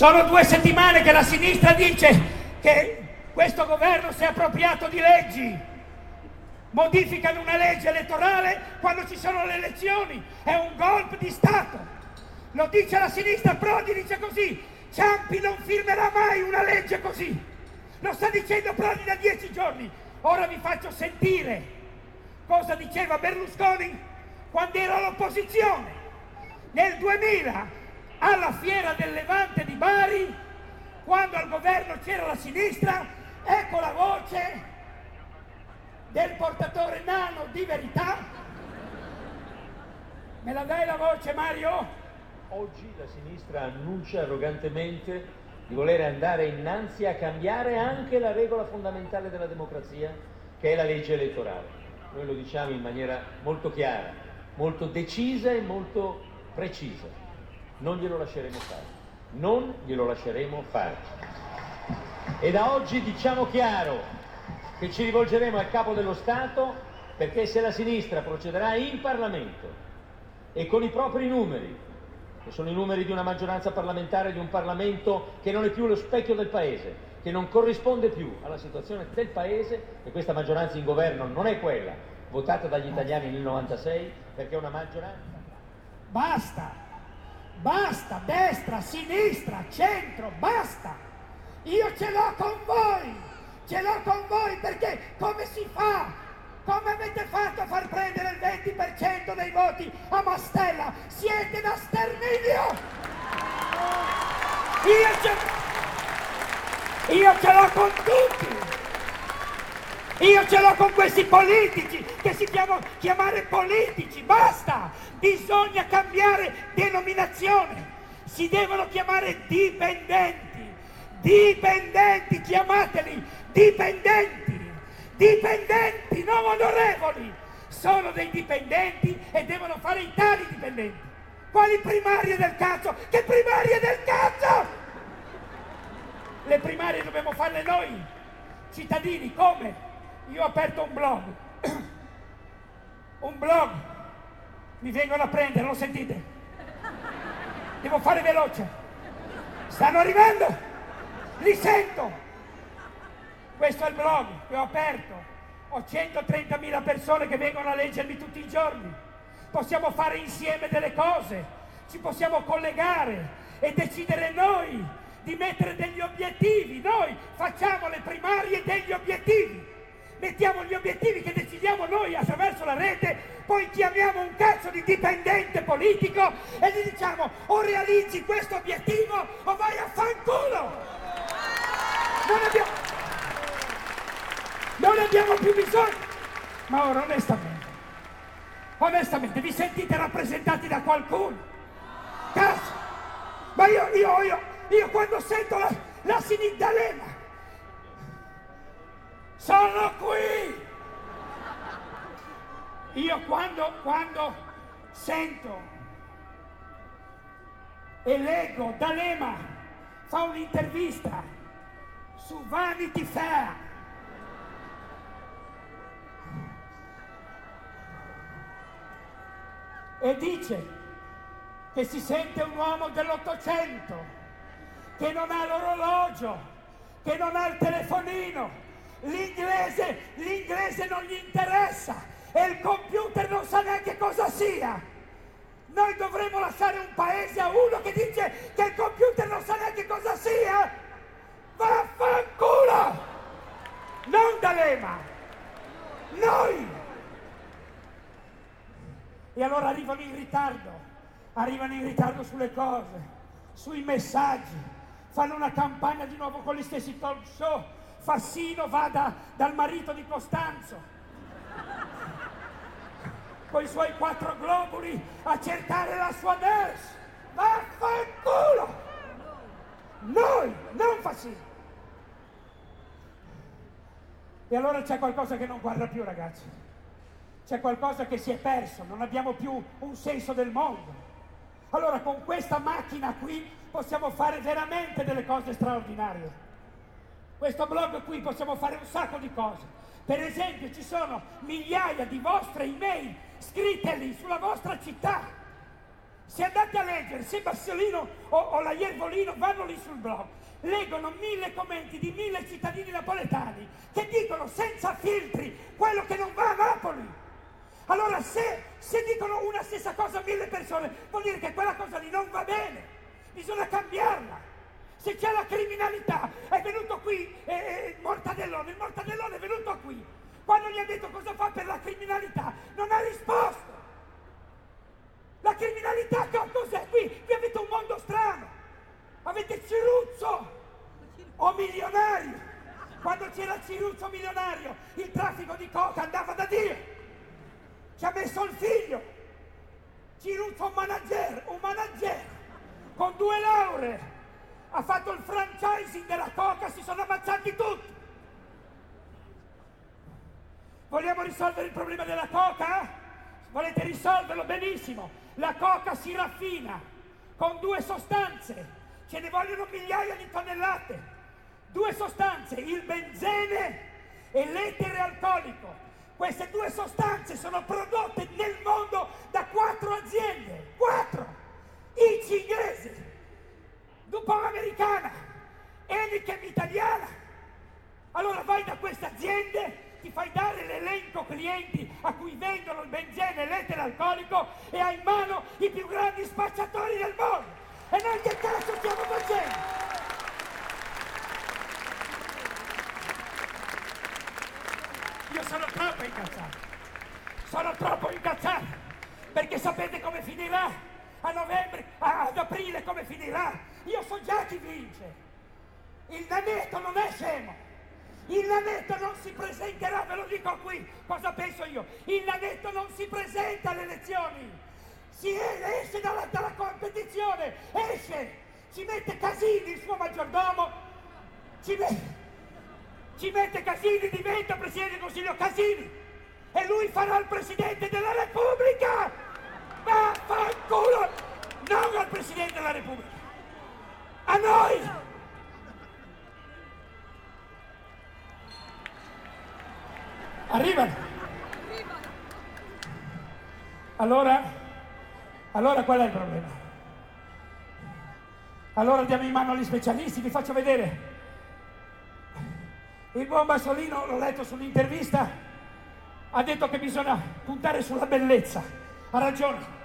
Sono 2 settimane che la sinistra dice che questo governo si è appropriato di leggi. Modificano una legge elettorale quando ci sono le elezioni. È un golpe di Stato. Lo dice la sinistra, Prodi dice così. Ciampi non firmerà mai una legge così. Lo sta dicendo Prodi da 10 giorni. Ora vi faccio sentire cosa diceva Berlusconi quando era all'opposizione. Nel 2000, alla Fiera del Levante di Bari, quando al governo c'era la sinistra, ecco la voce del portatore nano di verità. Me la dai la voce, Mario? Oggi la sinistra annuncia arrogantemente di voler andare innanzi a cambiare anche la regola fondamentale della democrazia, che è la legge elettorale. Noi lo diciamo in maniera molto chiara, molto decisa e molto precisa. Non glielo lasceremo fare. Non glielo lasceremo fare. E da oggi diciamo chiaro che ci rivolgeremo al capo dello Stato, perché se la sinistra procederà in Parlamento e con i propri numeri, che sono i numeri di una maggioranza parlamentare, di un Parlamento che non è più lo specchio del Paese, che non corrisponde più alla situazione del Paese, e questa maggioranza in governo non è quella votata dagli italiani nel 96, perché è una maggioranza... Basta! Basta, destra, sinistra, centro, basta! Io ce l'ho con voi perché come si fa? Come avete fatto a far prendere il 20% dei voti a Mastella? Siete da sterminio! Io ce l'ho con tutti! Io ce l'ho con questi politici che si devono chiamare politici, basta! Bisogna cambiare denominazione, si devono chiamare dipendenti, dipendenti, chiamateli dipendenti, non onorevoli, sono dei dipendenti e devono fare i tali dipendenti. Quali primarie del cazzo? Che primarie del cazzo? Le primarie dobbiamo farle noi, cittadini, come? Io ho aperto un blog, mi vengono a prendere, lo sentite? Devo fare veloce, stanno arrivando, li sento. Questo è il blog che ho aperto, ho 130.000 persone che vengono a leggermi tutti i giorni. Possiamo fare insieme delle cose, ci possiamo collegare e decidere noi di mettere degli obiettivi. Noi facciamo le primarie degli obiettivi. Mettiamo gli obiettivi che decidiamo noi attraverso la rete, poi chiamiamo un cazzo di dipendente politico e gli diciamo o realizzi questo obiettivo o vai a fanculo! Non abbiamo più bisogno! Ma ora onestamente vi sentite rappresentati da qualcuno? Cazzo! Ma io quando sento la sinistra D'Alema, sono qui! Io quando sento e leggo D'Alema fa un'intervista su Vanity Fair e dice che si sente un uomo dell'800, che non ha l'orologio, che non ha il telefonino, l'inglese non gli interessa e il computer non sa neanche cosa sia. Noi dovremmo lasciare un paese a uno che dice che il computer non sa neanche cosa sia? Vaffanculo! Non D'Alema! Noi! E allora arrivano in ritardo sulle cose, sui messaggi, fanno una campagna di nuovo con gli stessi talk show. Fassino va dal marito di Costanzo con i suoi 4 globuli a cercare la sua nurse. Vaffanculo! Noi, non Fassino. E allora c'è qualcosa che non guarda più, ragazzi. C'è qualcosa che si è perso, non abbiamo più un senso del mondo. Allora con questa macchina qui possiamo fare veramente delle cose straordinarie. Questo blog qui possiamo fare un sacco di cose. Per esempio ci sono migliaia di vostre email scritte lì sulla vostra città. Se andate a leggere, se Bassolino o la Iervolino vanno lì sul blog, leggono 1000 commenti di 1000 cittadini napoletani che dicono senza filtri quello che non va a Napoli. Allora se dicono una stessa cosa a 1000 persone, vuol dire che quella cosa lì non va bene, bisogna cambiarla. Se c'è la criminalità, è venuto qui Mortadellone, il Mortadellone è venuto qui. Quando gli ha detto cosa fa per la criminalità, non ha risposto. La criminalità cos'è? Qui avete un mondo strano. Avete Ciruzzo o milionario. Quando c'era Ciruzzo milionario, il traffico di coca andava da Dio. Ci ha messo il figlio. Ciruzzo un manager con 2 lauree. Ha fatto il franchising della coca, si sono ammazzati tutti. Vogliamo risolvere il problema della coca? Volete risolverlo? Benissimo. La coca si raffina con 2 sostanze. Ce ne vogliono migliaia di tonnellate. 2 sostanze, il benzene e l'etere alcolico. Queste 2 sostanze sono prodotte nel mondo da 4 aziende. 4! ICI inglese, DuPont americana, Heineken italiana. Allora vai da queste aziende, ti fai dare l'elenco clienti a cui vendono il benzene e l'etere alcolico e hai in mano i più grandi spacciatori del mondo. E noi che cazzo stiamo facendo? Io sono troppo incazzato, perché sapete come finirà? A novembre, ad aprile come finirà? Io so già chi vince. Il Nanetto non è scemo. Il Nanetto non si presenterà, ve lo dico qui, cosa penso io. Il Nanetto non si presenta alle elezioni. Esce dalla competizione, esce. Ci mette Casini, il suo maggiordomo. Ci mette Casini, diventa Presidente del Consiglio Casini. E lui farà il Presidente della Repubblica. Vaffanculo! Non al Presidente della Repubblica. A noi! Arrivano. Allora qual è il problema? Allora diamo in mano agli specialisti, vi faccio vedere. Il buon Bassolino, l'ho letto sull'intervista, ha detto che bisogna puntare sulla bellezza. Ha ragione.